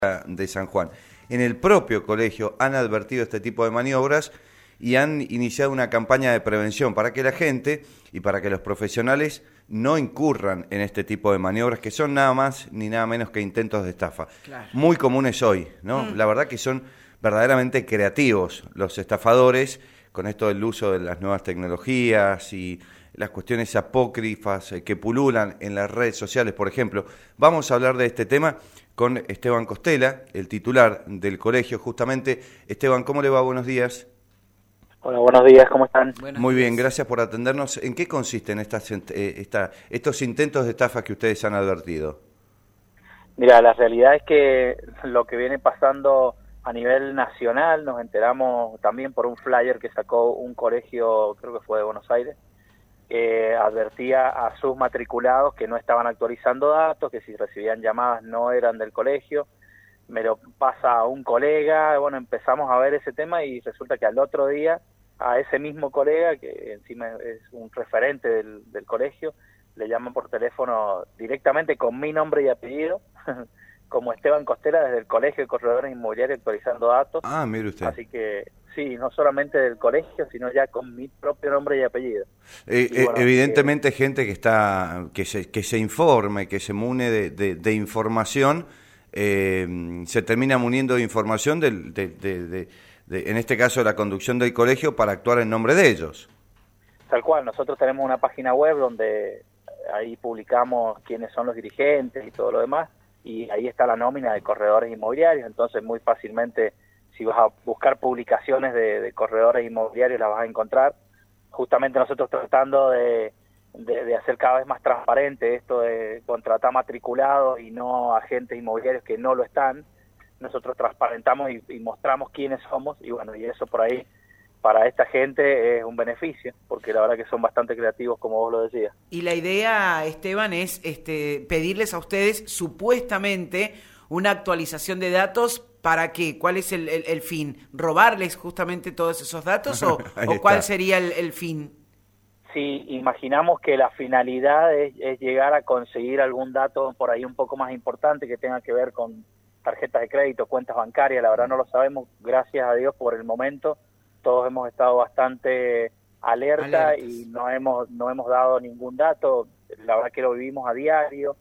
de San Juan. En el propio colegio han advertido este tipo de maniobras y han iniciado una campaña de prevención para que la gente y para que los profesionales no incurran en este tipo de maniobras que son nada más ni nada menos que intentos de estafa. Claro. Muy comunes hoy, ¿no? La verdad que son verdaderamente creativos los estafadores con esto del uso de las nuevas tecnologías y las cuestiones apócrifas que pululan en las redes sociales, por ejemplo. Vamos a hablar de este tema con Esteban Costela, el titular del colegio, justamente. Esteban, ¿cómo le va? Buenos días. Hola, buenos días, ¿cómo están? Muy bien, gracias por atendernos. ¿En qué consisten estos intentos de estafa que ustedes han advertido? Mira, la realidad es que lo que viene pasando a nivel nacional, nos enteramos también por un flyer que sacó un colegio, creo que fue de Buenos Aires, que advertía a sus matriculados que no estaban actualizando datos, que si recibían llamadas no eran del colegio. Me lo pasa a un colega, bueno, empezamos a ver ese tema y resulta que al otro día a ese mismo colega, que encima es un referente del colegio, le llaman por teléfono directamente con mi nombre y apellido, como Esteban Costela, desde el Colegio de Corredores Inmobiliarios actualizando datos. Ah, mire usted. Así que sí, no solamente del colegio, sino ya con mi propio nombre y apellido. Bueno, evidentemente gente que se informe, que se mune de información, se termina muniendo de información en este caso de la conducción del colegio para actuar en nombre de ellos. Tal cual, nosotros tenemos una página web donde ahí publicamos quiénes son los dirigentes y todo lo demás, y ahí está la nómina de corredores inmobiliarios, entonces muy fácilmente si vas a buscar publicaciones de corredores inmobiliarios las vas a encontrar. Justamente nosotros tratando de hacer cada vez más transparente esto de contratar matriculados y no agentes inmobiliarios que no lo están. Nosotros transparentamos y mostramos quiénes somos, y bueno, y eso por ahí para esta gente es un beneficio, porque la verdad que son bastante creativos, como vos lo decías. Y la idea, Esteban, es pedirles a ustedes supuestamente una actualización de datos. ¿Para qué? ¿Cuál es el fin? ¿Robarles justamente todos esos datos o cuál sería el fin? Sí, imaginamos que la finalidad es llegar a conseguir algún dato por ahí un poco más importante que tenga que ver con tarjetas de crédito, cuentas bancarias. La verdad no lo sabemos, gracias a Dios por el momento. Todos hemos estado bastante alerta y no hemos dado ningún dato. La verdad que lo vivimos a diario,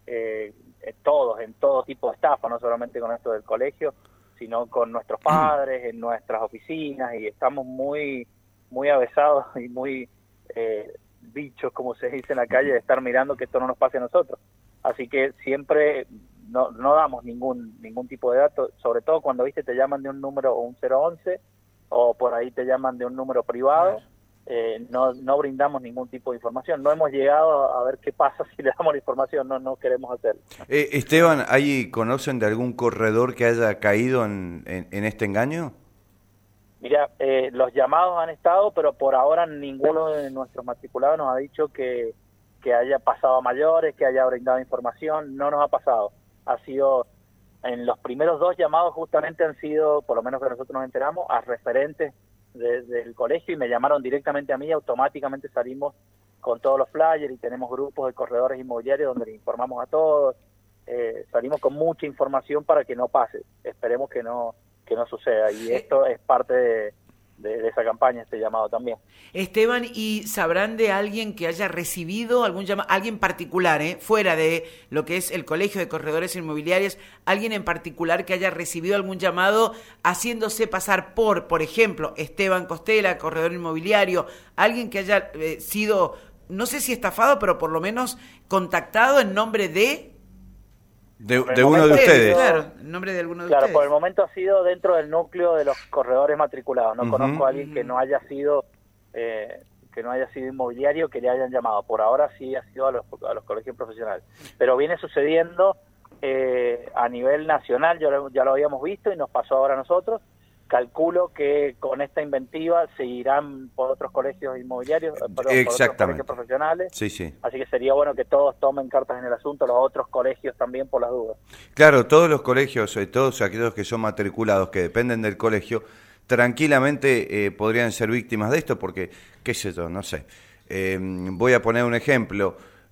todos, en todo tipo de estafa, no solamente con esto del colegio, sino con nuestros padres, en nuestras oficinas, y estamos muy avesados y muy bichos, como se dice en la calle, de estar mirando que esto no nos pase a nosotros. Así que siempre no damos ningún tipo de dato, sobre todo cuando te llaman de un número o un 011 o por ahí te llaman de un número privado. No brindamos ningún tipo de información. No hemos llegado a ver qué pasa si le damos la información, no queremos hacerlo. Esteban, ¿conocen de algún corredor que haya caído en este engaño? Mira, los llamados han estado, pero por ahora ninguno de nuestros matriculados nos ha dicho que haya pasado a mayores, que haya brindado información. No nos ha pasado. Ha sido, en los primeros 2 llamados justamente han sido, por lo menos que nosotros nos enteramos, a referentes del colegio, y me llamaron directamente a mí y automáticamente salimos con todos los flyers y tenemos grupos de corredores inmobiliarios donde les informamos a todos. Salimos con mucha información para que no pase. Esperemos que no suceda, y esto es parte de esa campaña, este llamado también. Esteban, ¿y sabrán de alguien que haya recibido algún llamado, alguien particular, fuera de lo que es el Colegio de Corredores Inmobiliarios, alguien en particular que haya recibido algún llamado haciéndose pasar por ejemplo, Esteban Costela, corredor inmobiliario, alguien que haya sido, no sé si estafado, pero por lo menos contactado en nombre de uno de ustedes? Claro, en nombre de alguno de ustedes. Claro, por el momento ha sido dentro del núcleo de los corredores matriculados. No conozco a alguien que no haya sido inmobiliario que le hayan llamado. Por ahora sí ha sido a los colegios profesionales. Pero viene sucediendo a nivel nacional, ya lo habíamos visto y nos pasó ahora a nosotros. Calculo que con esta inventiva se irán por otros colegios inmobiliarios, por otros colegios profesionales. Sí. Así que sería bueno que todos tomen cartas en el asunto, los otros colegios también, por las dudas. Claro, todos los colegios, todos aquellos que son matriculados, que dependen del colegio, tranquilamente podrían ser víctimas de esto porque, qué sé yo, no sé. Voy a poner un ejemplo.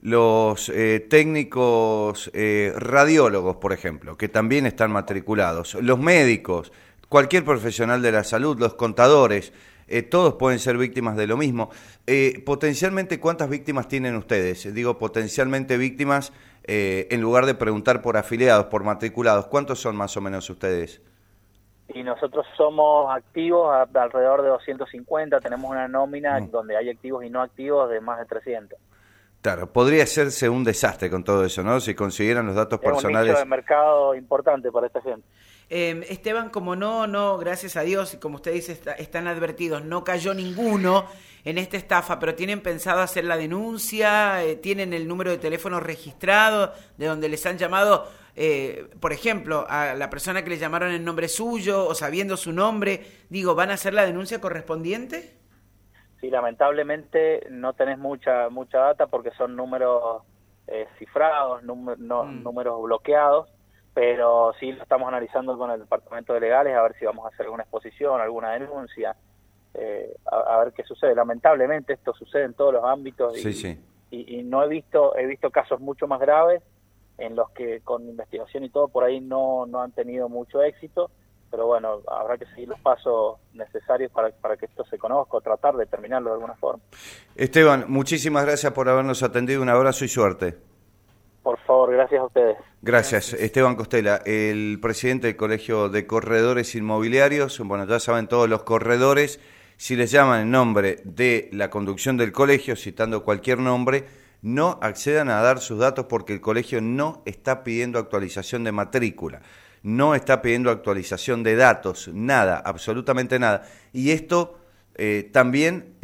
los técnicos radiólogos, por ejemplo, que también están matriculados, los médicos, cualquier profesional de la salud, los contadores, todos pueden ser víctimas de lo mismo. Potencialmente, ¿cuántas víctimas tienen ustedes? Digo, potencialmente víctimas, en lugar de preguntar por afiliados, por matriculados, ¿cuántos son más o menos ustedes? Y nosotros somos activos alrededor de 250, tenemos una nómina donde hay activos y no activos de más de 300. Claro, podría hacerse un desastre con todo eso, ¿no? Si consiguieran los datos personales. Es un nicho de mercado importante para esta gente. Esteban, como no, gracias a Dios, y como usted dice, están advertidos, no cayó ninguno en esta estafa, pero ¿tienen pensado hacer la denuncia? ¿Tienen el número de teléfono registrado de donde les han llamado, por ejemplo, a la persona que le llamaron en nombre suyo o sabiendo su nombre? Digo, ¿van a hacer la denuncia correspondiente? Sí, lamentablemente no tenés mucha data porque son números cifrados, números bloqueados, pero sí lo estamos analizando con el Departamento de Legales a ver si vamos a hacer alguna exposición, alguna denuncia, a ver qué sucede. Lamentablemente esto sucede en todos los ámbitos y no he visto casos mucho más graves en los que con investigación y todo por ahí no han tenido mucho éxito. Pero bueno, habrá que seguir los pasos necesarios para que esto se conozca o tratar de terminarlo de alguna forma. Esteban, muchísimas gracias por habernos atendido. Un abrazo y suerte. Por favor, gracias a ustedes. Gracias. Esteban Costela, el presidente del Colegio de Corredores Inmobiliarios. Bueno, ya saben todos los corredores, si les llaman en nombre de la conducción del colegio, citando cualquier nombre, no accedan a dar sus datos porque el colegio no está pidiendo actualización de matrícula. No está pidiendo actualización de datos, nada, absolutamente nada. Y esto también